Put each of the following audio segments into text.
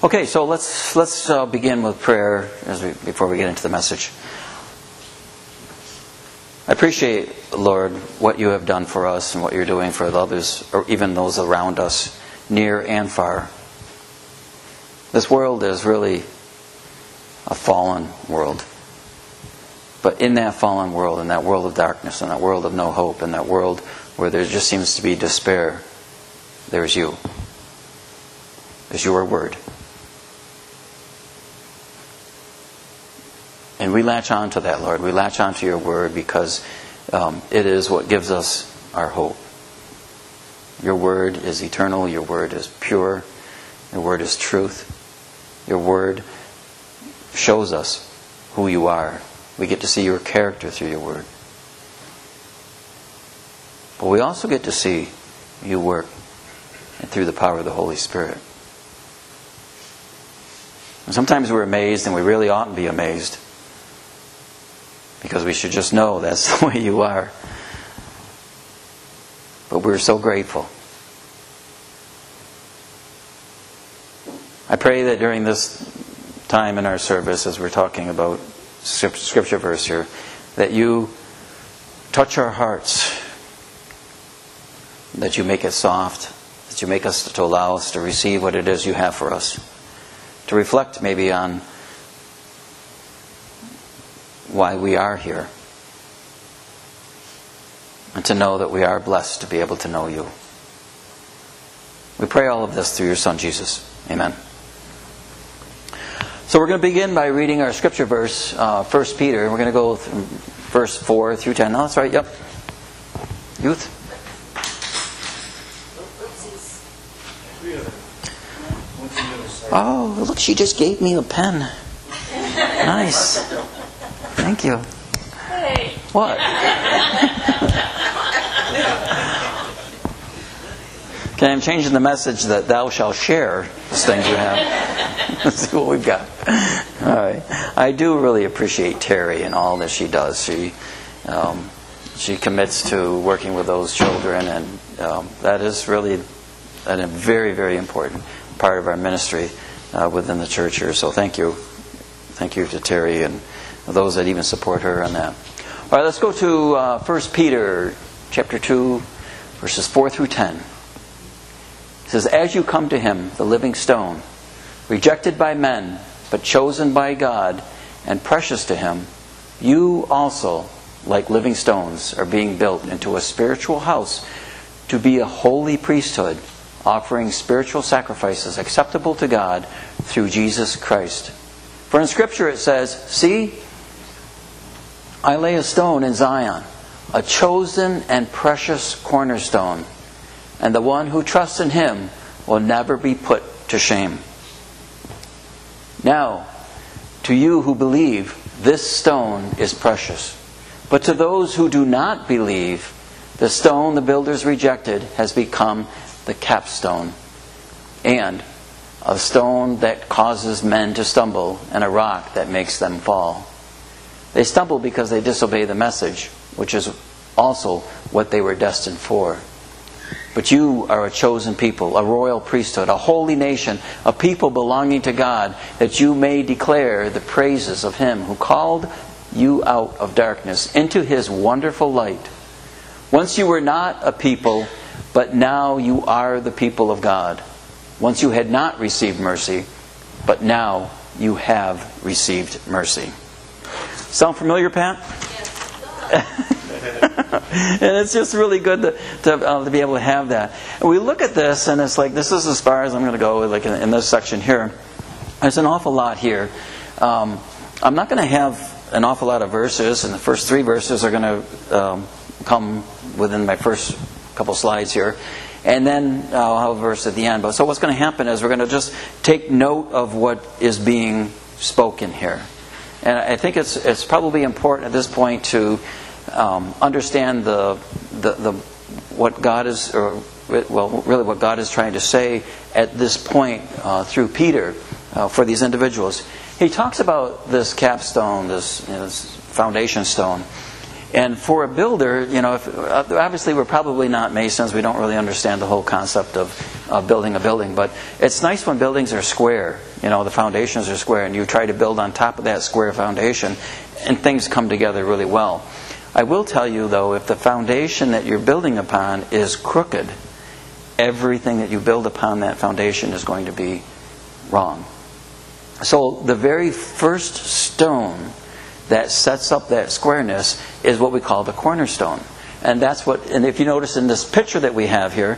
Okay, so let's begin with prayer before we get into the message. I appreciate, Lord, what you have done for us and what you're doing for others, or even those around us, near and far. This world is really a fallen world. But in that fallen world, in that world of darkness, in that world of no hope, in that world where there just seems to be despair, there's you. There's your word. And we latch on to that, Lord. We latch on to your word because it is what gives us our hope. Your word is eternal. Your word is pure. Your word is truth. Your word shows us who you are. We get to see your character through your word. But we also get to see you work and through the power of the Holy Spirit. And sometimes we're amazed, and we really oughtn't be amazed, because we should just know that's the way you are. But we're so grateful. I pray that during this time in our service, as we're talking about scripture verse here, that you touch our hearts, that you make it soft, that you make us to allow us to receive what it is you have for us, to reflect maybe on why we are here, and to know that we are blessed to be able to know you. We pray all of this through your Son, Jesus. Amen. So we're going to begin by reading our scripture verse, 1 Peter. We're going to go from verse 4 through 10. No, that's right, yep. Youth? Oh, look, she just gave me a pen. Nice. Thank you. Hey. What? Okay, I'm changing the message that thou shalt share these things you have. Let's see what we've got. All right. I do really appreciate Terry and all that she does. She commits to working with those children, and that is really a very, very important part of our ministry within the church here. So thank you. Thank you to Terry and those that even support her on that. All right, let's go to 1 Peter chapter 2, verses 4 through 10. It says, "As you come to him, the living stone, rejected by men, but chosen by God, and precious to him, you also, like living stones, are being built into a spiritual house to be a holy priesthood, offering spiritual sacrifices acceptable to God through Jesus Christ. For in Scripture it says, 'See, I lay a stone in Zion, a chosen and precious cornerstone, and the one who trusts in him will never be put to shame.' Now, to you who believe, this stone is precious. But to those who do not believe, the stone the builders rejected has become the capstone, and a stone that causes men to stumble, and a rock that makes them fall. They stumble because they disobey the message, which is also what they were destined for. But you are a chosen people, a royal priesthood, a holy nation, a people belonging to God, that you may declare the praises of him who called you out of darkness into his wonderful light. Once you were not a people, but now you are the people of God. Once you had not received mercy, but now you have received mercy." Sound familiar, Pat? Yes. And it's just really good to be able to have that. And we look at this, and it's like, this is as far as I'm going to go, like in this section here. There's an awful lot here. I'm not going to have an awful lot of verses, and the first 3 verses are going to come within my first couple slides here. And then I'll have a verse at the end. But so what's going to happen is we're going to just take note of what is being spoken here. And I think it's probably important at this point to understand what God is, or well, really what God is trying to say at this point through Peter for these individuals. He talks about this capstone, this foundation stone, And for a builder, obviously we're probably not masons. We don't really understand the whole concept of building a building. But it's nice when buildings are square. The foundations are square, and you try to build on top of that square foundation, and things come together really well. I will tell you, though, if the foundation that you're building upon is crooked, everything that you build upon that foundation is going to be wrong. So the very first stone that sets up that squareness is what we call the cornerstone. And if you notice in this picture that we have here,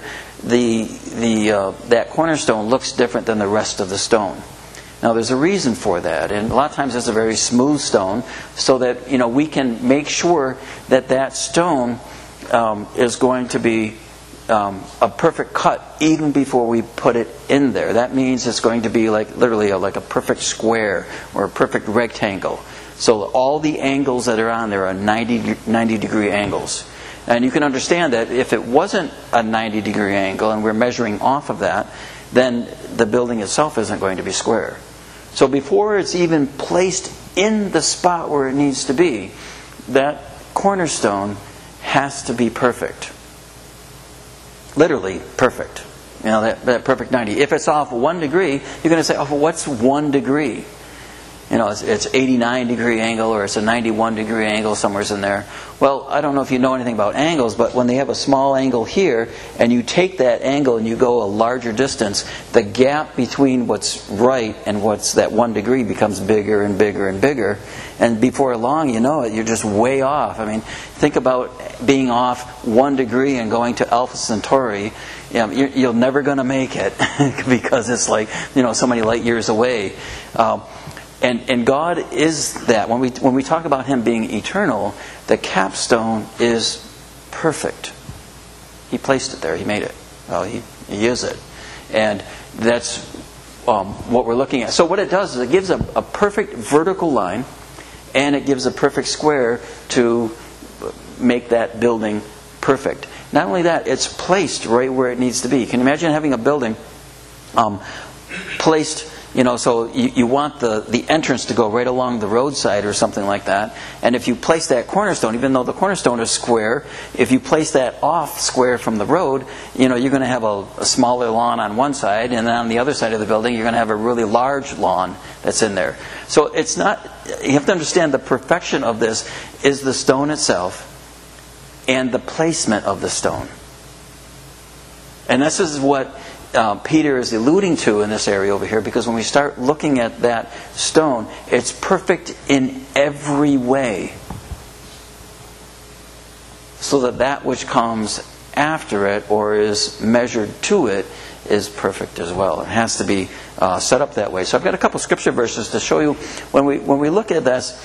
that cornerstone looks different than the rest of the stone. Now there's a reason for that, and a lot of times it's a very smooth stone, so that we can make sure that stone is going to be a perfect cut even before we put it in there. That means it's going to be literally like a perfect square or a perfect rectangle. So all the angles that are on there are 90 degree angles. And you can understand that if it wasn't a 90 degree angle and we're measuring off of that, then the building itself isn't going to be square. So before it's even placed in the spot where it needs to be, that cornerstone has to be perfect. Literally perfect. That perfect 90. If it's off 1 degree, you're going to say, oh, well, what's 1 degree? It's 89 degree angle, or it's a 91 degree angle, somewhere's in there. Well, I don't know if you know anything about angles, but when they have a small angle here, and you take that angle and you go a larger distance, the gap between what's right and what's that 1 degree becomes bigger and bigger and bigger. And before long, you're just way off. Think about being off 1 degree and going to Alpha Centauri. You're never going to make it because it's so many light years away. And God is that. When we talk about Him being eternal, the capstone is perfect. He placed it there. He made it. Well, He is it. And that's what we're looking at. So what it does is it gives a perfect vertical line, and it gives a perfect square to make that building perfect. Not only that, it's placed right where it needs to be. Can you imagine having a building placed, so you want the entrance to go right along the roadside or something like that. And if you place that cornerstone, even though the cornerstone is square, if you place that off square from the road, you're going to have a smaller lawn on one side, and then on the other side of the building, you're going to have a really large lawn that's in there. So it's not, you have to understand the perfection of this is the stone itself and the placement of the stone. And this is what Peter is alluding to in this area over here, because when we start looking at that stone, it's perfect in every way, so that which comes after it or is measured to it is perfect as well. It has to be set up that way. So I've got a couple scripture verses to show you when we look at this.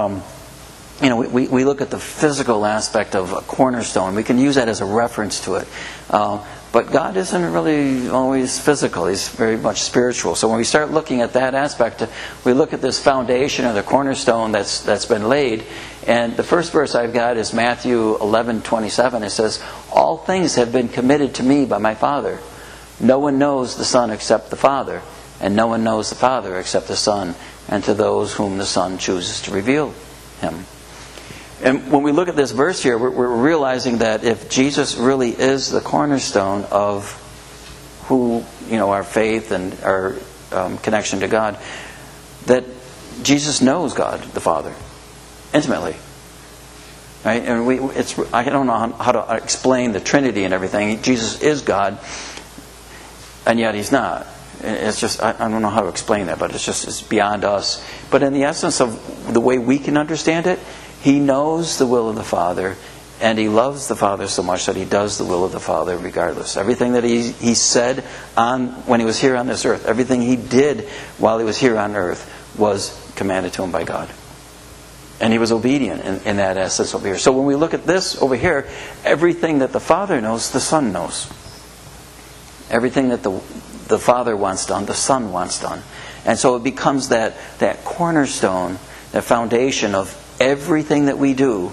We look at the physical aspect of a cornerstone. We can use that as a reference to it. But God isn't really always physical. He's very much spiritual. So when we start looking at that aspect, we look at this foundation or the cornerstone that's been laid. And the first verse I've got is Matthew 11:27. It says, "All things have been committed to me by my Father. No one knows the Son except the Father, and no one knows the Father except the Son, and to those whom the Son chooses to reveal Him." And when we look at this verse here, we're realizing that if Jesus really is the cornerstone of who, our faith and our connection to God, that Jesus knows God the Father intimately, right? And I don't know how to explain the Trinity and everything. Jesus is God, and yet He's not. It's just, I don't know how to explain that, but it's beyond us. But in the essence of the way we can understand it, He knows the will of the Father, and He loves the Father so much that He does the will of the Father regardless. Everything that He said when He was here on this earth, everything He did while He was here on earth was commanded to Him by God. And He was obedient in that essence over here. So when we look at this over here, everything that the Father knows, the Son knows. Everything that the Father wants done, the Son wants done. And so it becomes that cornerstone, that foundation of everything that we do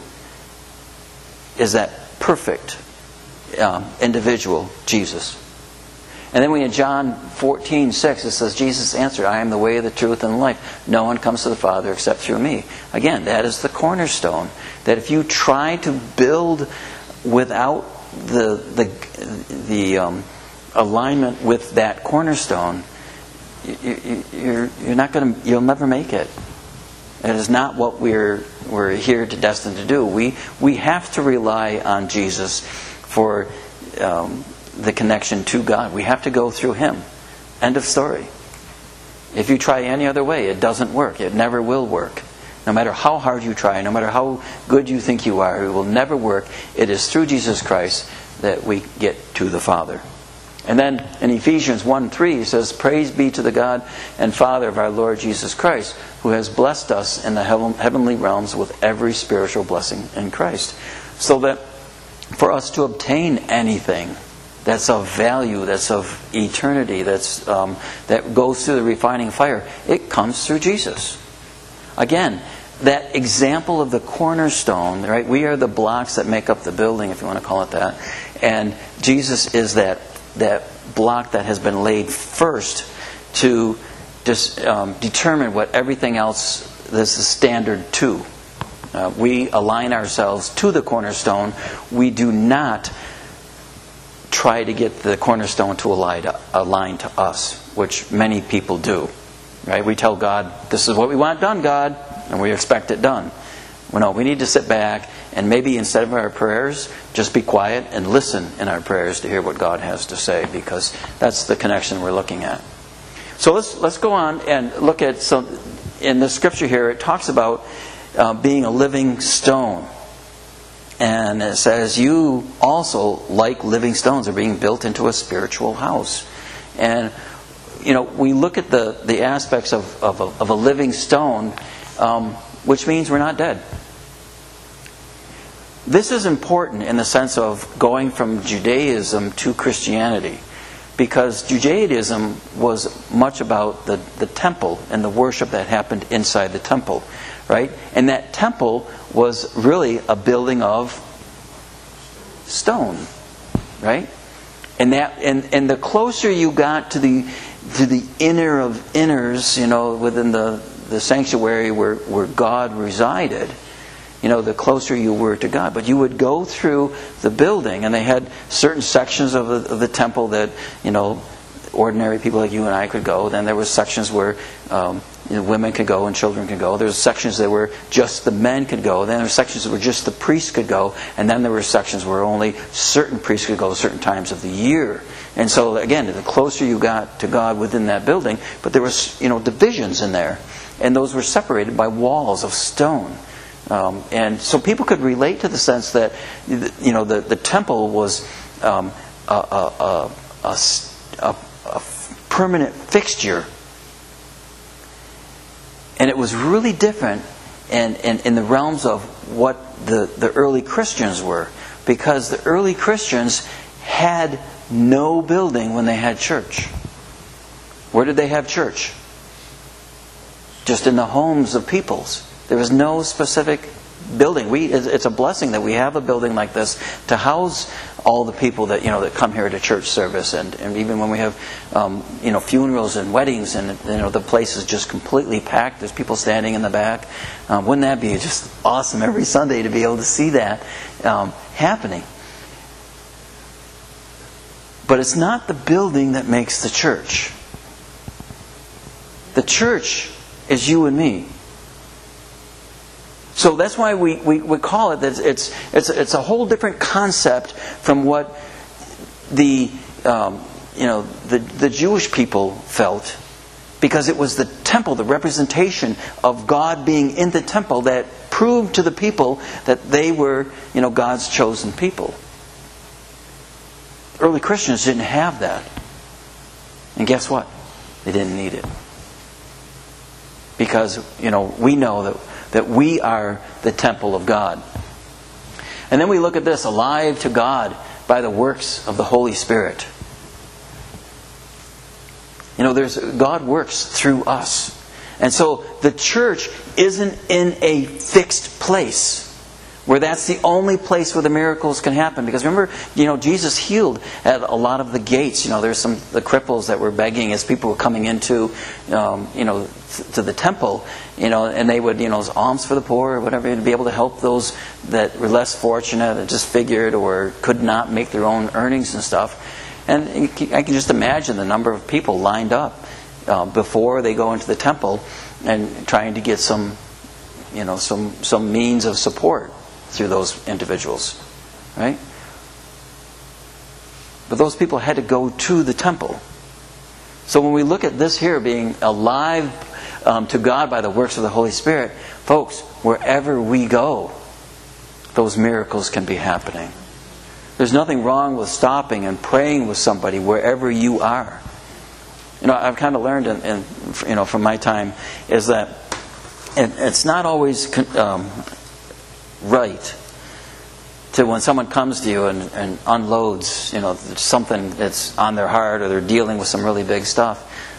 is that perfect individual, Jesus. And then we in John 14:6, it says, Jesus answered, I am the way, the truth, and the life. No one comes to the Father except through me. Again, that is the cornerstone. That if you try to build without the alignment with that cornerstone, you'll never make it. It is not what we're here to destined to do. We have to rely on Jesus for the connection to God. We have to go through Him. End of story. If you try any other way, it doesn't work. It never will work. No matter how hard you try, no matter how good you think you are, it will never work. It is through Jesus Christ that we get to the Father. And then in Ephesians 1:3 it says, Praise be to the God and Father of our Lord Jesus Christ, who has blessed us in the heavenly realms with every spiritual blessing in Christ. So that for us to obtain anything that's of value, that's of eternity, that goes through the refining fire, it comes through Jesus. Again, that example of the cornerstone, right? We are the blocks that make up the building, if you want to call it that. And Jesus is that block that has been laid first to just determine what everything else this is standard to. We align ourselves to the cornerstone. We do not try to get the cornerstone to align to us, which many people do. Right? We tell God, this is what we want done, God, and we expect it done. Well, no, we need to sit back and maybe instead of our prayers, just be quiet and listen in our prayers to hear what God has to say, because that's the connection we're looking at. So let's go on and look at some. In the scripture here, it talks about being a living stone. And it says, you also, like living stones, are being built into a spiritual house. And we look at the aspects of a living stone, which means we're not dead. This is important in the sense of going from Judaism to Christianity, because Judaism was much about the temple and the worship that happened inside the temple, right? And that temple was really a building of stone, right? And the closer you got to the inner of inners, within the sanctuary where God resided, the closer you were to God. But you would go through the building, and they had certain sections of the temple that, ordinary people like you and I could go. Then there were sections where women could go and children could go. There were sections that were just the men could go. Then there were sections where just the priests could go. And then there were sections where only certain priests could go certain times of the year. And so, again, the closer you got to God within that building, but there was, divisions in there. And those were separated by walls of stone. And so people could relate to the sense that, the temple was a permanent fixture. And it was really different in the realms of what the early Christians were. Because the early Christians had no building when they had church. Where did they have church? Just in the homes of peoples. There was no specific building. It's a blessing that we have a building like this to house all the people that that come here to church service, and even when we have funerals and weddings, and the place is just completely packed. There's people standing in the back. Wouldn't that be just awesome every Sunday to be able to see that happening? But it's not the building that makes the church. The church is you and me. So that's why we call it that. It's a whole different concept from what the Jewish people felt, because it was the temple, the representation of God being in the temple, that proved to the people that they were God's chosen people. Early Christians didn't have that, and guess what? They didn't need it, because we know that we are the temple of God. And then we look at this, alive to God by the works of the Holy Spirit. God works through us. And so the church isn't in a fixed place. where that's the only place where the miracles can happen. Because remember, Jesus healed at a lot of the gates. There's the cripples that were begging as people were coming into, to the temple, and they would, alms for the poor or whatever, to be able to help those that were less fortunate, that just figured or could not make their own earnings and stuff. And I can just imagine the number of people lined up before they go into the temple and trying to get some means of support through those individuals, right? But those people had to go to the temple. So when we look at this here being alive to God by the works of the Holy Spirit, folks, wherever we go, those miracles can be happening. There's nothing wrong with stopping and praying with somebody wherever you are. I've kind of learned, from my time, is that it's not always right to when someone comes to you and unloads, something that's on their heart, or they're dealing with some really big stuff.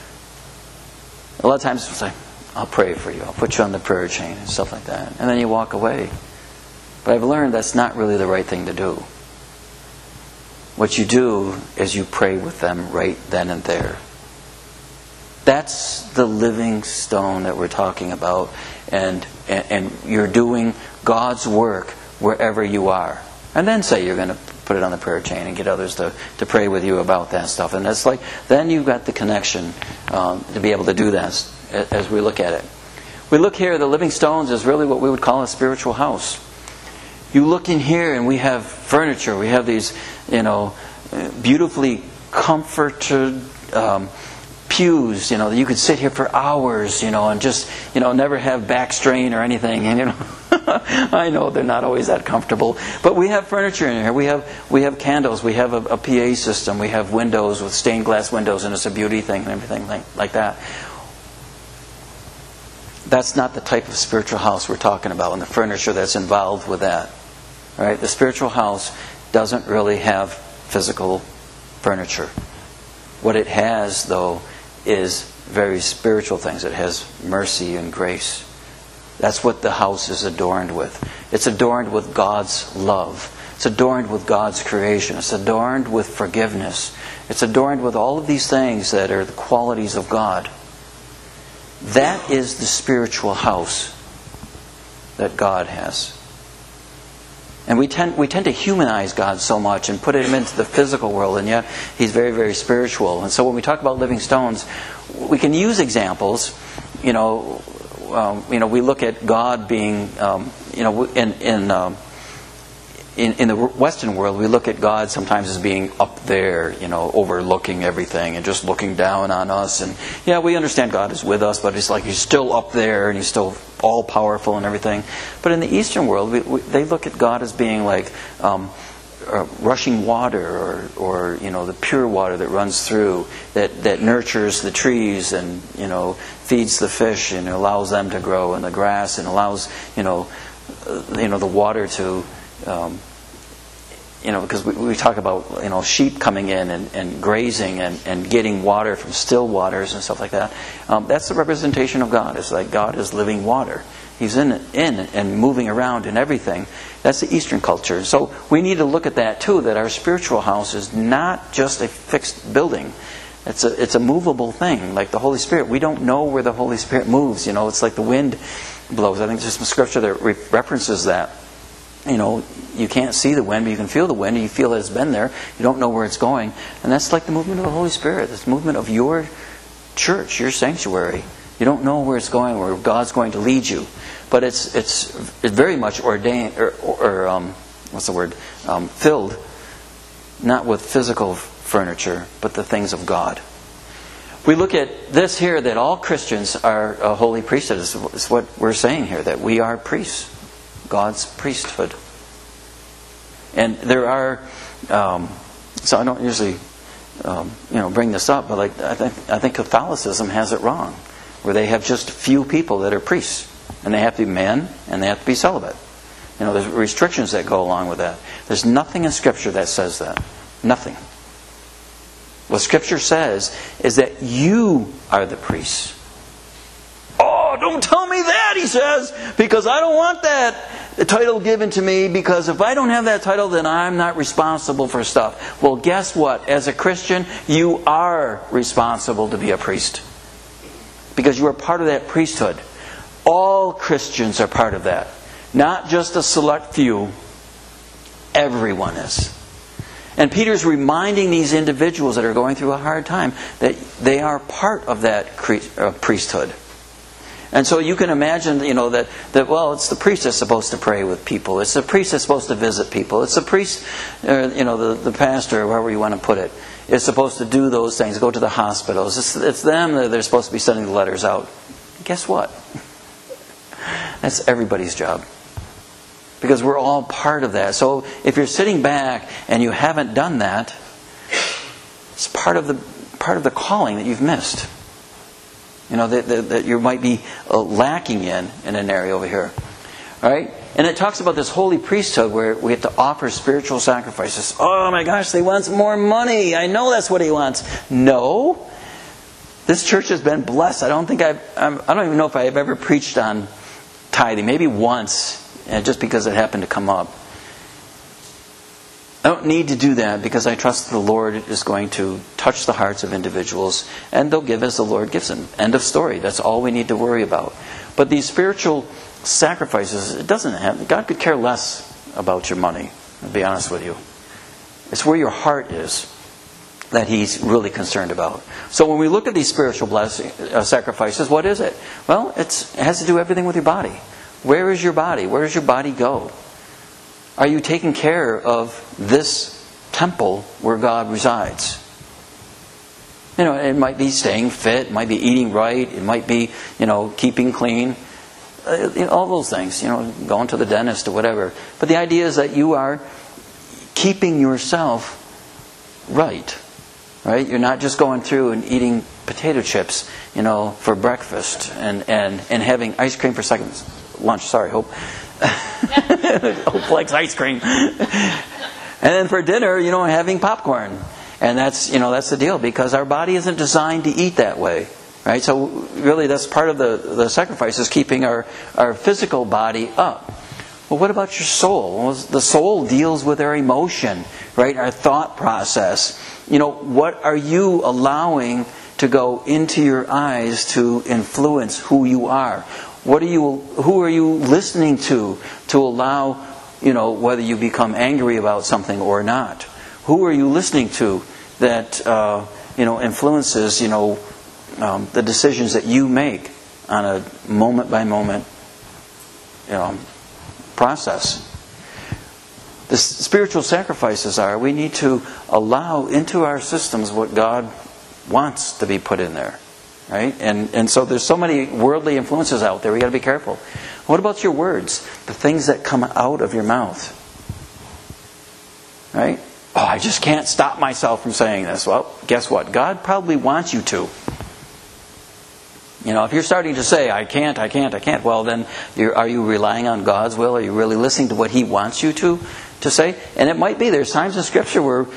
A lot of times it's like, I'll pray for you, I'll put you on the prayer chain and stuff like that, and then you walk away. But I've learned that's not really the right thing to do. What you do is you pray with them right then and there. That's the living stone that we're talking about, and you're doing God's work wherever you are. And then say you're going to put it on the prayer chain and get others to pray with you about that stuff. And it's like, then you've got the connection to be able to do that as we look at it. We look here, the living stones is really what we would call a spiritual house. You look in here and we have furniture. We have these, beautifully comforted pews, you could sit here for hours, and just, never have back strain or anything. And, I know they're not always that comfortable. But we have furniture in here. We have candles. We have a PA system. We have windows with stained glass windows, and it's a beauty thing and everything like that. That's not the type of spiritual house we're talking about, and the furniture that's involved with that. All right? The spiritual house doesn't really have physical furniture. What it has, though, is very spiritual things. It has mercy and grace. That's what the house is adorned with. It's adorned with God's love. It's adorned with God's creation. It's adorned with forgiveness. It's adorned with all of these things that are the qualities of God. That is the spiritual house that God has. And we tend to humanize God so much and put Him into the physical world, and yet He's very, very spiritual. And so when we talk about living stones, we can use examples. We look at God being, in the Western world, we look at God sometimes as being up there, overlooking everything and just looking down on us. And yeah, we understand God is with us, but it's like He's still up there and He's still all powerful and everything. But in the Eastern world, they look at God as being like rushing water, or the pure water that runs through, that nurtures the trees and feeds the fish and allows them to grow, and the grass, and allows the water to. Because we talk about sheep coming in and grazing and getting water from still waters and stuff like that. That's the representation of God. It's like God is living water. He's in and moving around in everything. That's the Eastern culture. So we need to look at that too, that our spiritual house is not just a fixed building. It's a movable thing, like the Holy Spirit. We don't know where the Holy Spirit moves. It's like the wind blows. I think there's some scripture that references that. You can't see the wind, but you can feel the wind, and you feel that it's been there. You don't know where it's going. And that's like the movement of the Holy Spirit. It's the movement of your church, your sanctuary. You don't know where it's going, where God's going to lead you. But it's very much ordained, filled, not with physical furniture, but the things of God. We look at this here, that all Christians are a holy priesthood. It's what we're saying here, that we are priests. God's priesthood. And there are, so I don't usually, bring this up, but I think Catholicism has it wrong, where they have just few people that are priests, and they have to be men, and they have to be celibate. There's restrictions that go along with that. There's nothing in Scripture that says that. Nothing. What Scripture says is that you are the priests. Oh, don't tell me that, he says, because I don't want that. the title given to me because if I don't have that title, then I'm not responsible for stuff. Well, guess what? As a Christian, you are responsible to be a priest. Because you are part of that priesthood. All Christians are part of that. Not just a select few. Everyone is. And Peter's reminding these individuals that are going through a hard time that they are part of that priesthood. And so you can imagine, that it's the priest that's supposed to pray with people. It's the priest that's supposed to visit people. It's the priest, the pastor, or however you want to put it, is supposed to do those things, go to the hospitals. It's them that they're supposed to be sending the letters out. Guess what? That's everybody's job. Because we're all part of that. So if you're sitting back and you haven't done that, it's part of the calling that you've missed. That you might be lacking in an area over here. All right? And it talks about this holy priesthood where we have to offer spiritual sacrifices. Oh my gosh, they want more money. I know that's what he wants. No. This church has been blessed. I don't even know if I've ever preached on tithing. Maybe once, just because it happened to come up. I don't need to do that because I trust the Lord is going to touch the hearts of individuals and they'll give as the Lord gives them. End of story. That's all we need to worry about. But these spiritual sacrifices, God could care less about your money, I'll be honest with you. It's where your heart is that He's really concerned about. So when we look at these spiritual sacrifices, what is it? Well, it has to do everything with your body. Where is your body? Where does your body go? Are you taking care of this temple where God resides? It might be staying fit, it might be eating right, it might be, keeping clean. All those things, going to the dentist or whatever. But the idea is that you are keeping yourself right. Right? You're not just going through and eating potato chips, for breakfast and having ice cream for lunch. Sorry, Hope. Hope likes ice cream. And then for dinner, having popcorn. And that's the deal, because our body isn't designed to eat that way. Right? So really that's part of the sacrifice, is keeping our physical body up. Well, what about your soul? Well, the soul deals with our emotion, right? Our thought process. What are you allowing to go into your eyes to influence who you are? Who are you listening to allow, whether you become angry about something or not? Who are you listening to that, influences, the decisions that you make on a moment by moment, process? The spiritual sacrifices we need to allow into our systems what God wants to be put in there. Right? And so there's so many worldly influences out there, we got to be careful. What about your words? The things that come out of your mouth. Right? Oh, I just can't stop myself from saying this. Well, guess what? God probably wants you to. If you're starting to say, I can't, well then, are you relying on God's will? Are you really listening to what He wants you to say? And it might be, there's times in Scripture where,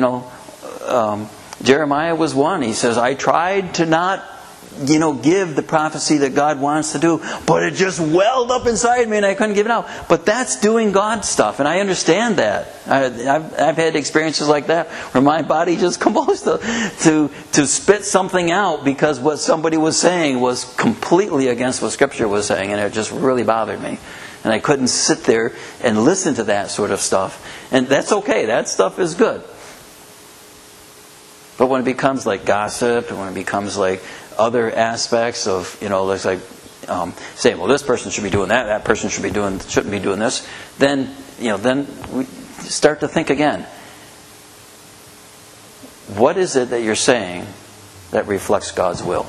Jeremiah was one. He says, I tried to not, give the prophecy that God wants to do, but it just welled up inside me and I couldn't give it out. But that's doing God's stuff, and I understand that. I've had experiences like that where my body just composed to spit something out because what somebody was saying was completely against what Scripture was saying, and it just really bothered me. And I couldn't sit there and listen to that sort of stuff. And that's okay. That stuff is good. But when it becomes like gossip, and when it becomes like other aspects of, looks like saying, well, this person should be doing that, that person shouldn't be doing this, then we start to think again. What is it that you're saying that reflects God's will?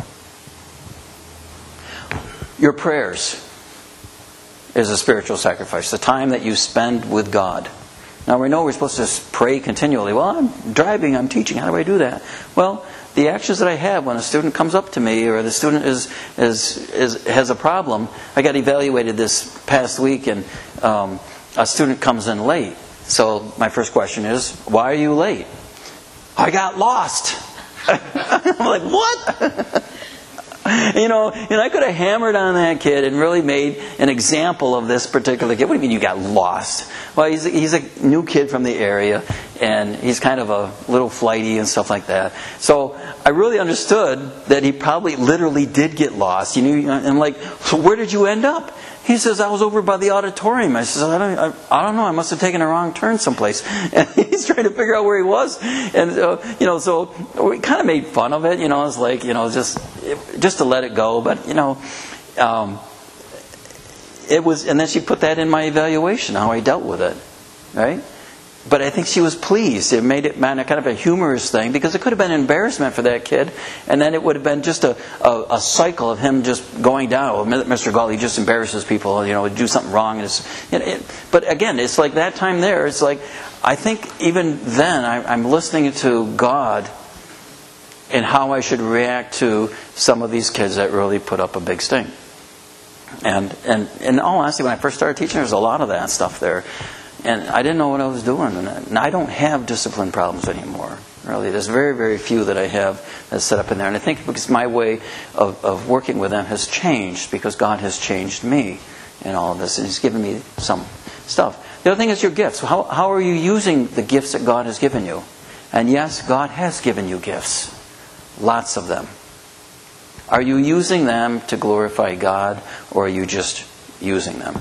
Your prayers is a spiritual sacrifice. The time that you spend with God. Now we know we're supposed to pray continually. Well, I'm driving, I'm teaching. How do I do that? Well, the actions that I have when a student comes up to me, or the student has a problem. I got evaluated this past week, and a student comes in late. So my first question is, why are you late? I got lost. I'm like, what? And I could have hammered on that kid and really made an example of this particular kid. What do you mean you got lost? Well, he's a new kid from the area, and he's kind of a little flighty and stuff like that. So I really understood that he probably literally did get lost. I'm like, so where did you end up? He says, I was over by the auditorium. I says, I don't know. I must have taken a wrong turn someplace. And he's trying to figure out where he was. And, so we kind of made fun of it. It's like, just to let it go. But, it was, and then she put that in my evaluation, how I dealt with it. Right? But I think she was pleased. It made it kind of a humorous thing, because it could have been an embarrassment for that kid, and then it would have been just a cycle of him just going down. Oh, Mr. Gall, he just embarrasses people, do something wrong. But again, it's like that time there, it's like, I think even then I'm listening to God and how I should react to some of these kids that really put up a big stink. And in all honesty, when I first started teaching, there's a lot of that stuff there. And I didn't know what I was doing. And I don't have discipline problems anymore. Really, there's very, very few that I have that's set up in there. And I think because my way of working with them has changed, because God has changed me in all of this. And He's given me some stuff. The other thing is your gifts. How are you using the gifts that God has given you? And yes, God has given you gifts. Lots of them. Are you using them to glorify God, or are you just using them?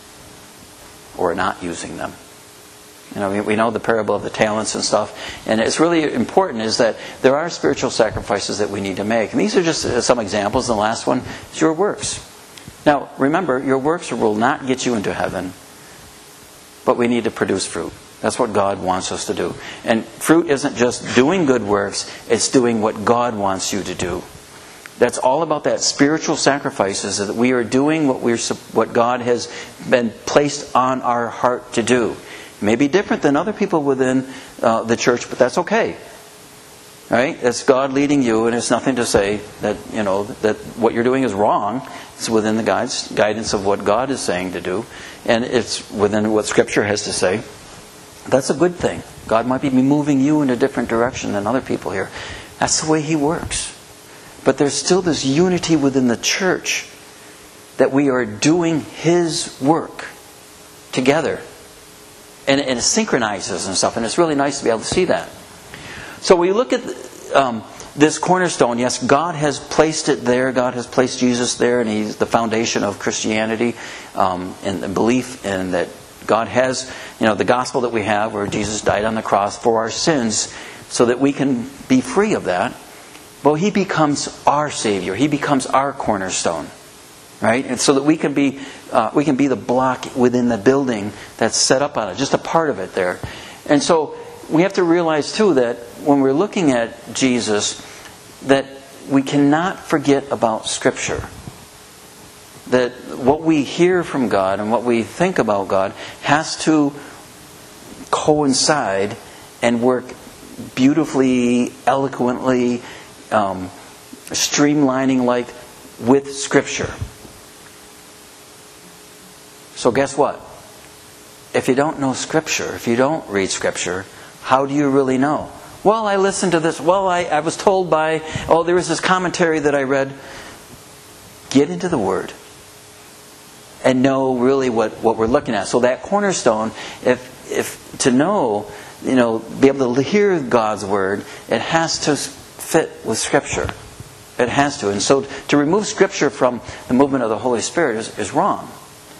Or not using them? We know the parable of the talents and stuff. And it's really important is that there are spiritual sacrifices that we need to make. And these are just some examples. The last one is your works. Now, remember, your works will not get you into heaven. But we need to produce fruit. That's what God wants us to do. And fruit isn't just doing good works. It's doing what God wants you to do. That's all about that spiritual sacrifices, that we are doing what God has been placed on our heart to do. It may be different than other people within the church, but that's okay. Right? It's God leading you, and it's nothing to say that that what you're doing is wrong. It's within the guidance of what God is saying to do, and it's within what Scripture has to say. That's a good thing. God might be moving you in a different direction than other people here. That's the way He works. But there's still this unity within the church that we are doing His work together. And it synchronizes and stuff. And it's really nice to be able to see that. So we look at this cornerstone. Yes, God has placed it there. God has placed Jesus there. And He's the foundation of Christianity. And the belief in that God has, the gospel that we have, where Jesus died on the cross for our sins, so that we can be free of that. Well, He becomes our Savior. He becomes our cornerstone, right? And so that we can be the block within the building that's set up on it, just a part of it there. And so we have to realize too that when we're looking at Jesus, that we cannot forget about Scripture. That what we hear from God and what we think about God has to coincide and work beautifully, eloquently, streamlining with Scripture. So guess what? If you don't know Scripture, if you don't read Scripture, how do you really know? Well, I listened to this. Well, I was told by, there was this commentary that I read. Get into the Word and know really what we're looking at. So that cornerstone, if to know, be able to hear God's Word, it has to fit with Scripture. It has to. And so to remove Scripture from the movement of the Holy Spirit is wrong.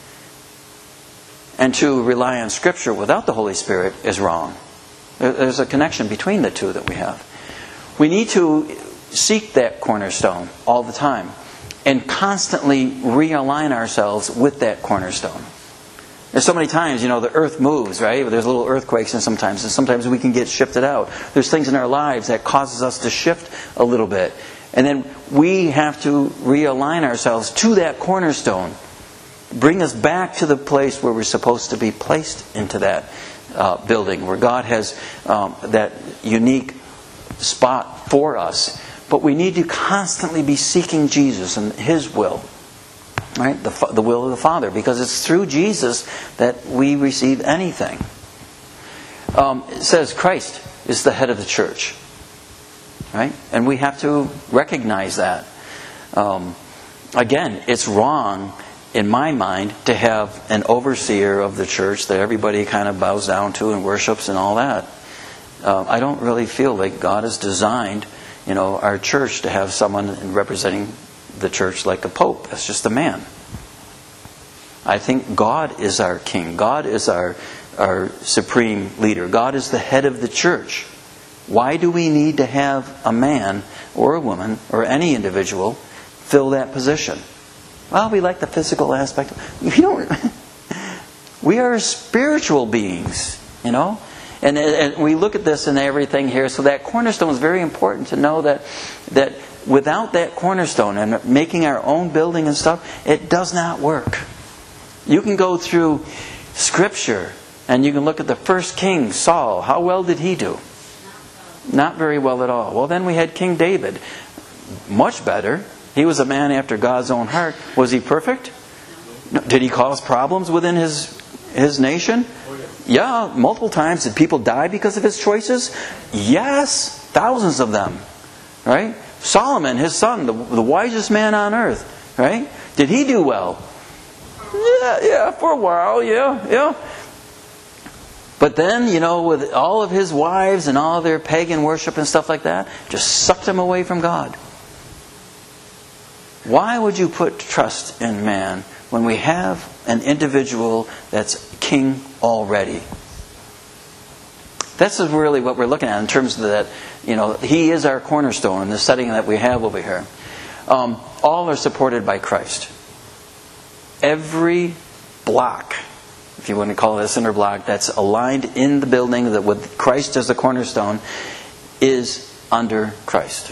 And to rely on Scripture without the Holy Spirit is wrong. There's a connection between the two that we have. We need to seek that cornerstone all the time and constantly realign ourselves with that cornerstone. There's so many times, the earth moves, right? There's little earthquakes and sometimes we can get shifted out. There's things in our lives that causes us to shift a little bit. And then we have to realign ourselves to that cornerstone. Bring us back to the place where we're supposed to be placed into that building, where God has that unique spot for us. But we need to constantly be seeking Jesus and His will. Right? The will of the Father. Because it's through Jesus that we receive anything. It says Christ is the head of the church. Right? And we have to recognize that. Again, it's wrong, in my mind, to have an overseer of the church that everybody kind of bows down to and worships and all that. I don't really feel like God has designed, our church to have someone representing the church like a pope. That's just a man. I think God is our king. God is our supreme leader. God is the head of the church. Why do we need to have a man or a woman or any individual fill that position? Well, we like the physical aspect. We are spiritual beings, And we look at this and everything here. So that cornerstone is very important to know that without that cornerstone and making our own building and stuff, it does not work. You can go through Scripture and you can look at the first king, Saul. How well did he do? Not very well at all. Well, then we had King David. Much better. He was a man after God's own heart. Was he perfect? No. Did he cause problems within his nation? Yeah, multiple times. Did people die because of his choices? Yes, thousands of them. Right? Solomon, his son, the wisest man on earth. Right? Did he do well? Yeah, for a while, yeah. But then, with all of his wives and all their pagan worship and stuff like that, just sucked him away from God. Why would you put trust in man when we have an individual that's king already? This is really what we're looking at in terms of that, he is our cornerstone in the setting that we have over here. All are supported by Christ. Every block, if you want to call it a cinder block, that's aligned in the building that with Christ as the cornerstone is under Christ.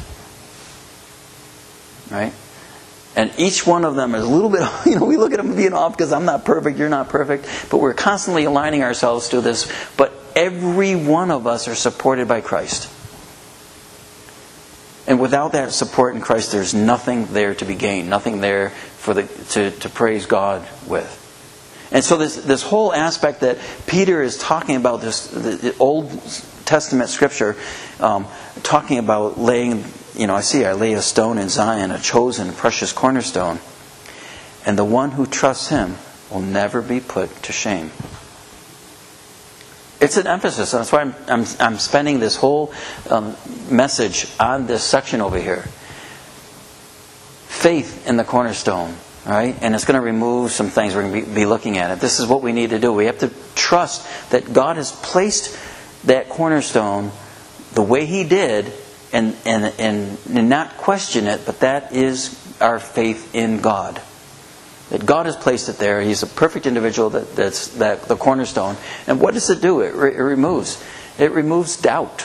Right? And each one of them is a little bit, we look at them being off because I'm not perfect, you're not perfect, but we're constantly aligning ourselves to this. But every one of us are supported by Christ. And without that support in Christ, there's nothing there to be gained, nothing there to praise God with. And so this whole aspect that Peter is talking about, the Old Testament Scripture, talking about laying, I lay a stone in Zion, a chosen, precious cornerstone, and the one who trusts Him will never be put to shame. It's an emphasis. That's why I'm spending this whole message on this section over here. Faith in the cornerstone, right? And it's going to remove some things. We're going to be looking at it. This is what we need to do. We have to trust that God has placed that cornerstone the way He did, and not question it. But that is our faith in God. That God has placed it there. He's a perfect individual that's the cornerstone. And what does it do? It removes doubt.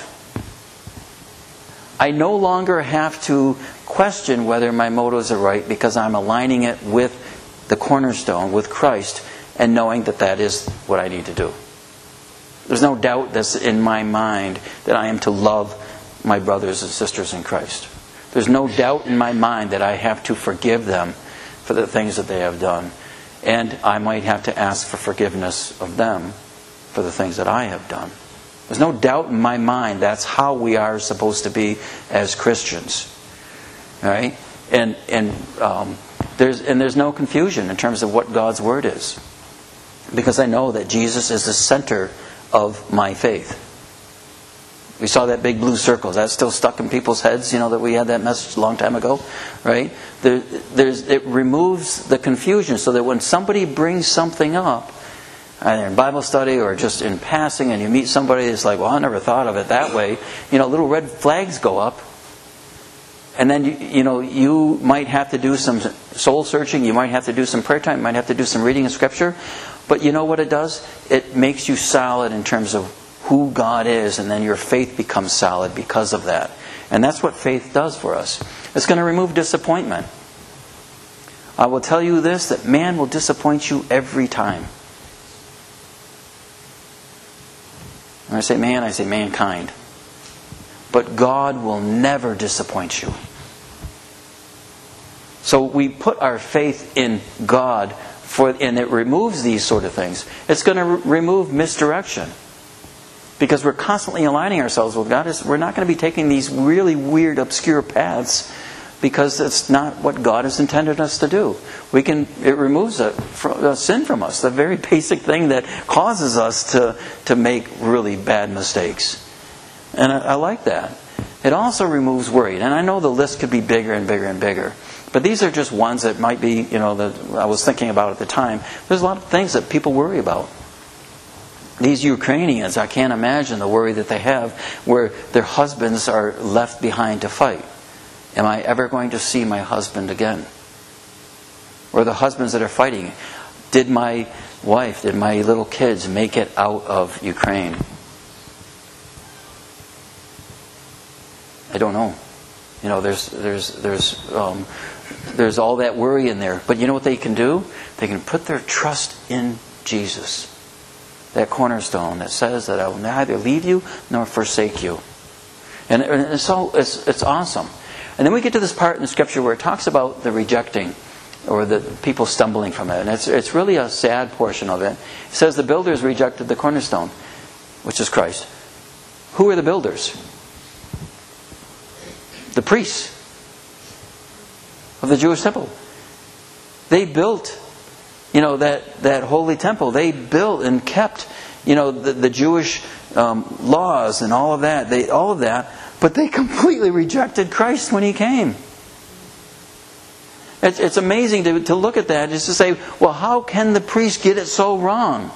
I no longer have to question whether my motives are right because I'm aligning it with the cornerstone, with Christ, and knowing that is what I need to do. There's no doubt that's in my mind that I am to love my brothers and sisters in Christ. There's no doubt in my mind that I have to forgive them for the things that they have done. And I might have to ask for forgiveness of them for the things that I have done. There's no doubt in my mind that's how we are supposed to be as Christians. Right? And there's no confusion in terms of what God's Word is. Because I know that Jesus is the center of my faith. We saw that big blue circle. That's still stuck in people's heads, that we had that message a long time ago, right? It removes the confusion so that when somebody brings something up, either in Bible study or just in passing, and you meet somebody that's like, well, I never thought of it that way, little red flags go up. And then, you might have to do some soul searching, you might have to do some prayer time, you might have to do some reading of Scripture. But you know what it does? It makes you solid in terms of who God is, and then your faith becomes solid because of that. And that's what faith does for us. It's going to remove disappointment. I will tell you this, that man will disappoint you every time. When I say man, I say mankind. But God will never disappoint you. So we put our faith in God, and it removes these sort of things. It's going to remove misdirection. Because we're constantly aligning ourselves with God. We're not going to be taking these really weird, obscure paths because it's not what God has intended us to do. It removes a sin from us, the very basic thing that causes us to make really bad mistakes. And I like that. It also removes worry. And I know the list could be bigger and bigger and bigger. But these are just ones that might be, that I was thinking about at the time. There's a lot of things that people worry about. These Ukrainians, I can't imagine the worry that they have where their husbands are left behind to fight. Am I ever going to see my husband again? Or the husbands that are fighting, did my wife, did my little kids make it out of Ukraine? I don't know. There's all that worry in there. But you know what they can do? They can put their trust in Jesus. That cornerstone that says that I will neither leave you nor forsake you. And it's awesome. And then we get to this part in the Scripture where it talks about the rejecting, or the people stumbling from it. And it's really a sad portion of it. It says the builders rejected the cornerstone, which is Christ. Who are the builders? The priests of the Jewish temple. They built, that holy temple. They built and kept, the Jewish laws and all of that. But they completely rejected Christ when He came. It's amazing to look at that, just to say, well, how can the priests get it so wrong?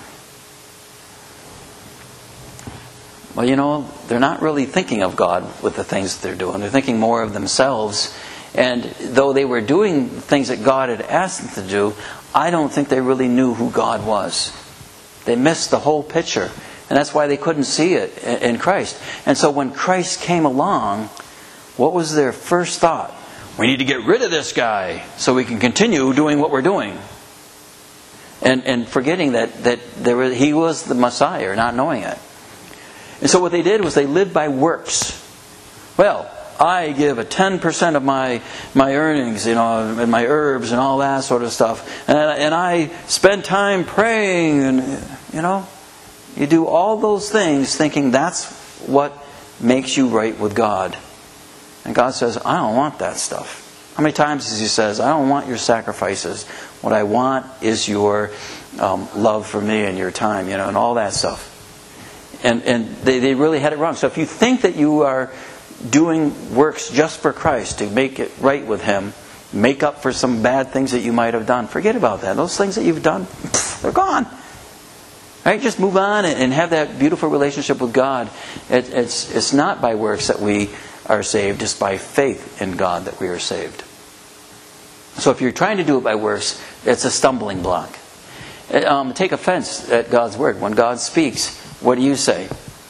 Well, they're not really thinking of God with the things that they're doing. They're thinking more of themselves. And though they were doing things that God had asked them to do, I don't think they really knew who God was. They missed the whole picture. And that's why they couldn't see it in Christ. And so when Christ came along, what was their first thought? We need to get rid of this guy so we can continue doing what we're doing. And forgetting that He was the Messiah, or not knowing it. And so what they did was they lived by works. Well, I give a 10% of my earnings, and my herbs and all that sort of stuff. And I spend time praying, and, you do all those things thinking that's what makes you right with God. And God says, I don't want that stuff. How many times He says, I don't want your sacrifices. What I want is your love for me and your time, and all that stuff. And they really had it wrong. So if you think that you are doing works just for Christ to make it right with Him, make up for some bad things that you might have done, forget about that. Those things that you've done, they're gone. Right? Just move on and have that beautiful relationship with God. It's not by works that we are saved. It's by faith in God that we are saved. So if you're trying to do it by works, it's a stumbling block. Take offense at God's word. When God speaks, what do you say?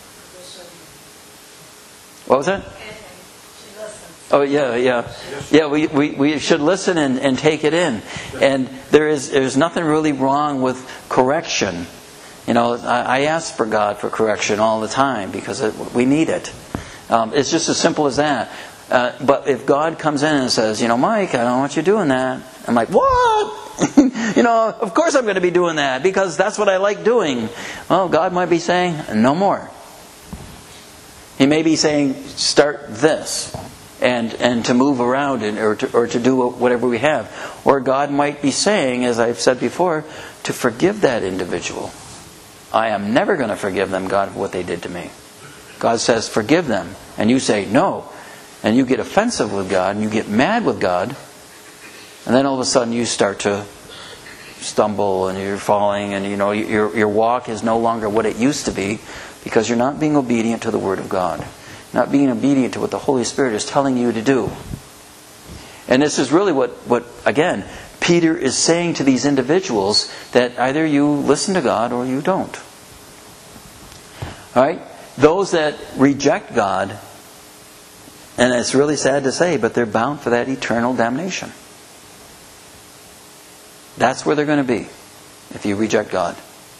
What was that? Oh, yeah. We should listen and take it in. And there's nothing really wrong with correction. I ask for God for correction all the time because we need it. It's just as simple as that. But if God comes in and says, Mike, I don't want you doing that. I'm like, what? Of course I'm going to be doing that because that's what I like doing. Well, God might be saying, no more. He may be saying, start this. And to move around or to do whatever we have. Or God might be saying, as I've said before, to forgive that individual. I am never going to forgive them, God, for what they did to me. God says, forgive them. And you say, no. And you get offensive with God, and you get mad with God. And then all of a sudden you start to stumble, and you're falling, and your walk is no longer what it used to be, because you're not being obedient to the Word of God. Not being obedient to what the Holy Spirit is telling you to do. And this is really what again, Peter is saying to these individuals, that either you listen to God or you don't. Alright? Those that reject God, and it's really sad to say, but they're bound for that eternal damnation. That's where they're going to be if you reject God.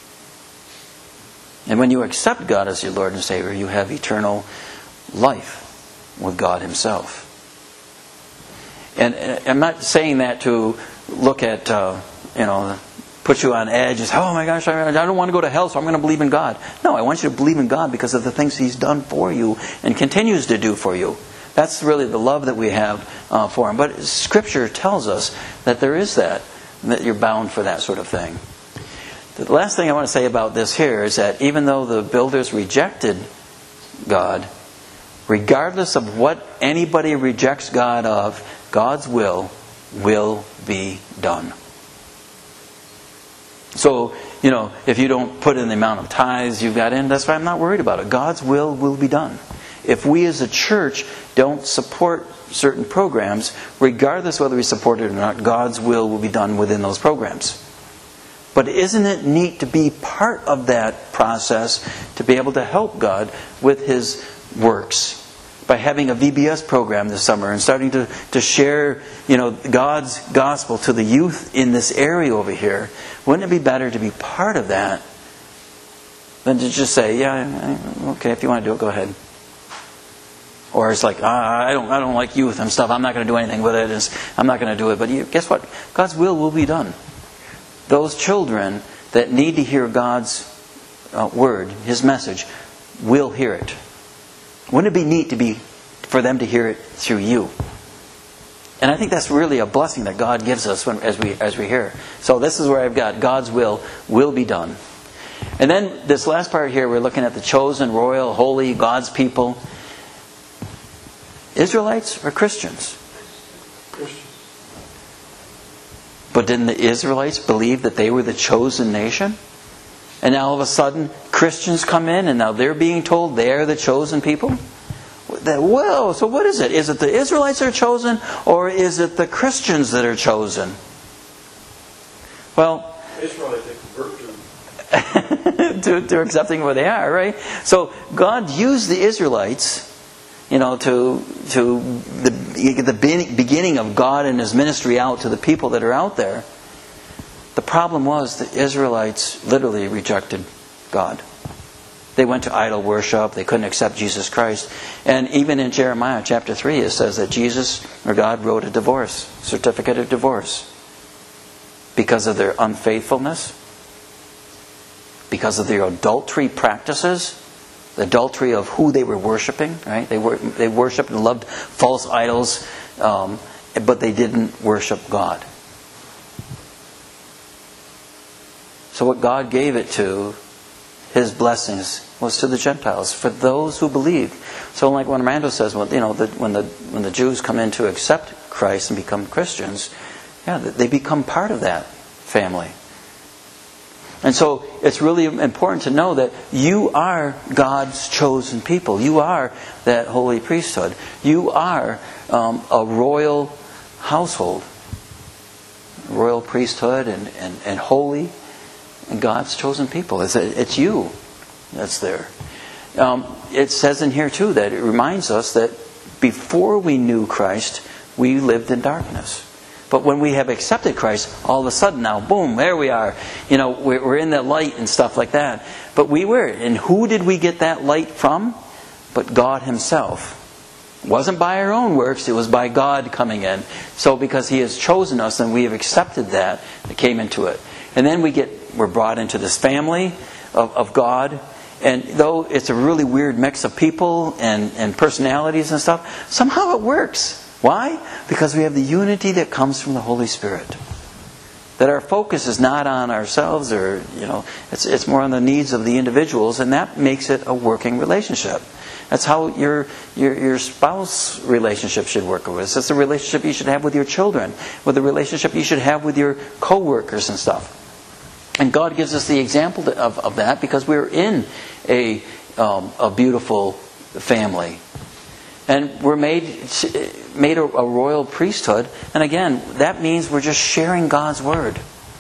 And when you accept God as your Lord and Savior, you have eternal life with God Himself. And I'm not saying that to look at, put you on edge and say, oh my gosh, I don't want to go to hell, so I'm going to believe in God. No, I want you to believe in God because of the things He's done for you and continues to do for you. That's really the love that we have for Him. But Scripture tells us that there is that you're bound for that sort of thing. The last thing I want to say about this here is that even though the builders rejected God, regardless of what anybody rejects God of, God's will be done. So, if you don't put in the amount of tithes you've got in, that's why I'm not worried about it. God's will be done. If we as a church don't support certain programs, regardless whether we support it or not, God's will be done within those programs. But isn't it neat to be part of that process, to be able to help God with His works? By having a VBS program this summer and starting to share, God's gospel to the youth in this area over here, wouldn't it be better to be part of that than to just say, yeah, okay, if you want to do it, go ahead. Or it's like, I don't like youth and stuff. I'm not going to do anything with it. I'm not going to do it. But guess what? God's will be done. Those children that need to hear God's word, His message, will hear it. Wouldn't it be neat for them to hear it through you? And I think that's really a blessing that God gives us as we hear. So this is where I've got God's will be done. And then this last part here, we're looking at the chosen, royal, holy, God's people. Israelites or Christians? Christians. But didn't the Israelites believe that they were the chosen nation? And now all of a sudden, Christians come in and now they're being told they're the chosen people? Whoa, so what is it? Is it the Israelites that are chosen, or is it the Christians that are chosen? Well, Israelites, they convert to accepting what they are, right? So God used the Israelites, to the beginning of God and His ministry out to the people that are out there. The problem was the Israelites literally rejected God. They went to idol worship. They couldn't accept Jesus Christ. And even in Jeremiah chapter 3, it says that God wrote a certificate of divorce. Because of their unfaithfulness. Because of their adultery practices. The adultery of who they were worshiping. Right? They worshipped and loved false idols. But they didn't worship God. So what God gave it to, His blessings, was to the Gentiles, for those who believed. So like when Armando says, when the Jews come in to accept Christ and become Christians, they become part of that family. And so it's really important to know that you are God's chosen people. You are that holy priesthood. You are a royal household. Royal priesthood and holy. And God's chosen people. It's you that's there. It says in here too that it reminds us that before we knew Christ, we lived in darkness. But when we have accepted Christ, all of a sudden now, boom, there we are. We're in the light and stuff like that. But we were. And who did we get that light from? But God Himself. It wasn't by our own works, it was by God coming in. So because He has chosen us and we have accepted that, it came into it. And then we're brought into this family of God. And though it's a really weird mix of people and personalities and stuff, somehow it works. Why? Because we have the unity that comes from the Holy Spirit. That our focus is not on ourselves or, it's more on the needs of the individuals, and that makes it a working relationship. That's how your spouse relationship should work with us. That's the relationship you should have with your children, with the relationship you should have with your co-workers and stuff. And God gives us the example of that because we're in a beautiful family. And we're made a royal priesthood. And again, that means we're just sharing God's word.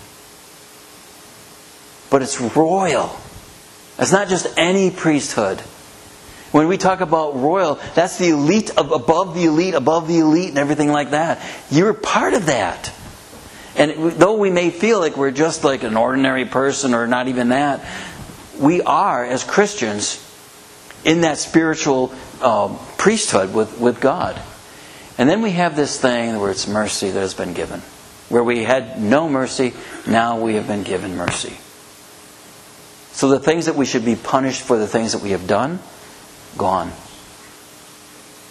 But it's royal. It's not just any priesthood. When we talk about royal, that's the elite above the elite, and everything like that. You're part of that. And though we may feel like we're just like an ordinary person or not even that, we are, as Christians, in that spiritual priesthood with God. And then we have this thing where it's mercy that has been given. Where we had no mercy, now we have been given mercy. So the things that we should be punished for the things that we have done, gone.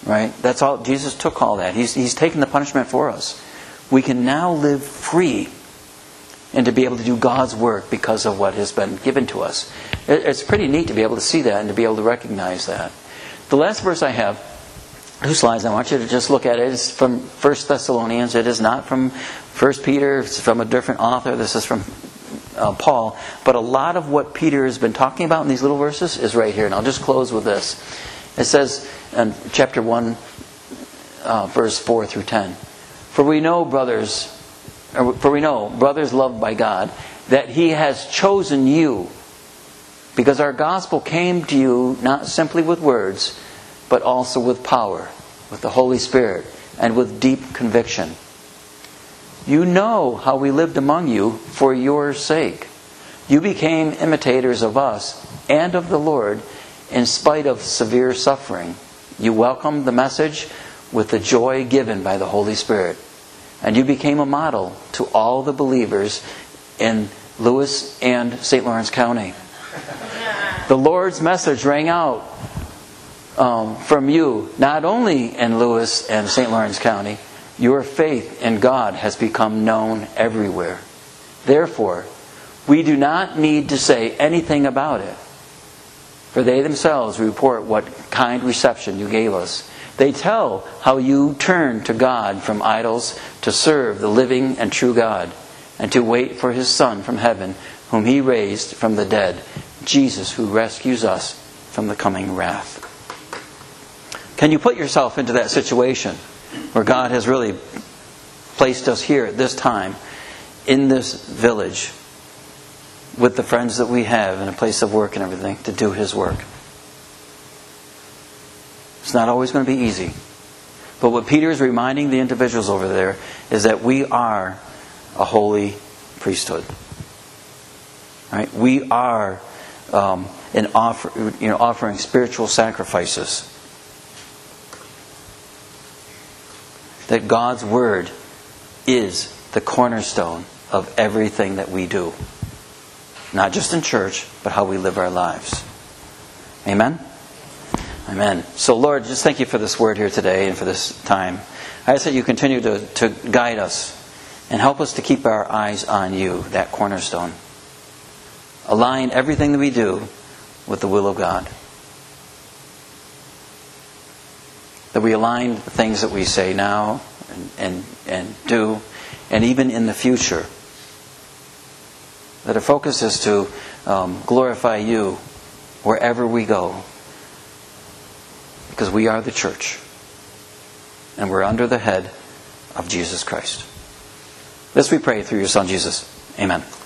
Right? That's all. Jesus took all that. He's taken the punishment for us. We can now live free and to be able to do God's work because of what has been given to us. It's pretty neat to be able to see that and to be able to recognize that. The last verse I have, 2 slides, I want you to just look at it. It's from 1 Thessalonians. It is not from 1 Peter. It's from a different author. This is from Paul. But a lot of what Peter has been talking about in these little verses is right here. And I'll just close with this. It says in chapter 1, verse 4 through 10. For we know, brothers loved by God, that He has chosen you, because our gospel came to you not simply with words, but also with power, with the Holy Spirit, and with deep conviction. You know how we lived among you for your sake. You became imitators of us and of the Lord in spite of severe suffering. You welcomed the message with the joy given by the Holy Spirit. And you became a model to all the believers in Lewis and St. Lawrence County. The Lord's message rang out from you, not only in Lewis and St. Lawrence County. Your faith in God has become known everywhere. Therefore, we do not need to say anything about it, for they themselves report what kind reception you gave us. They tell how you turned to God from idols to serve the living and true God, and to wait for His Son from heaven, whom He raised from the dead, Jesus, who rescues us from the coming wrath. Can you put yourself into that situation where God has really placed us here at this time, in this village, with the friends that we have, in a place of work and everything, to do His work? It's not always going to be easy. But what Peter is reminding the individuals over there is that we are a holy priesthood. Right? We are offering spiritual sacrifices. That God's Word is the cornerstone of everything that we do. Not just in church, but how we live our lives. Amen? Amen. So Lord, just thank You for this word here today and for this time. I ask that You continue to guide us and help us to keep our eyes on You, that cornerstone. Align everything that we do with the will of God. That we align the things that we say now and do, and even in the future. That our focus is to glorify You wherever we go. Because we are the church. And we're under the head of Jesus Christ. This we pray through Your Son Jesus. Amen.